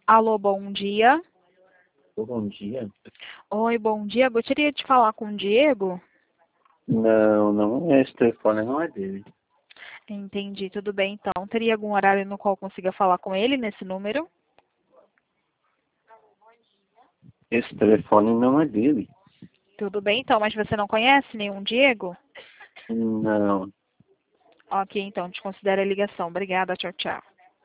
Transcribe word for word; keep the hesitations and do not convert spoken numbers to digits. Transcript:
Alô, bom dia. Bom dia. Oi, bom dia. Gostaria de falar com o Diego? Não, não, esse telefone não é dele. Entendi, tudo bem então. Teria algum horário no qual eu consiga falar com ele nesse número? Esse telefone não é dele. Tudo bem então, mas você não conhece nenhum Diego? Não. Ok, então, desconsidera a ligação. Obrigada, tchau, tchau.